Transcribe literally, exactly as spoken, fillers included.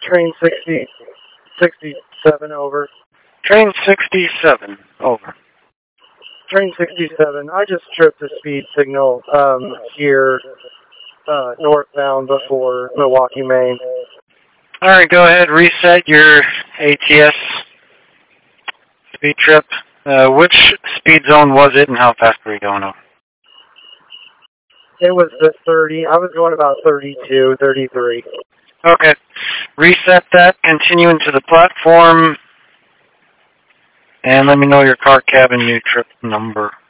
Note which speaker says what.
Speaker 1: Train sixty, sixty-seven over.
Speaker 2: Train sixty-seven, over.
Speaker 1: Train sixty-seven, I just tripped the speed signal um, here uh, northbound before Milwaukee, Maine.
Speaker 2: Alright, go ahead, reset your A T S speed trip. Uh, which speed zone was it and how fast were you going over?
Speaker 1: It was the thirty. I was going about thirty-two, thirty-three.
Speaker 2: Okay. Reset that, continue into the platform, and let me know your car cabin new trip number.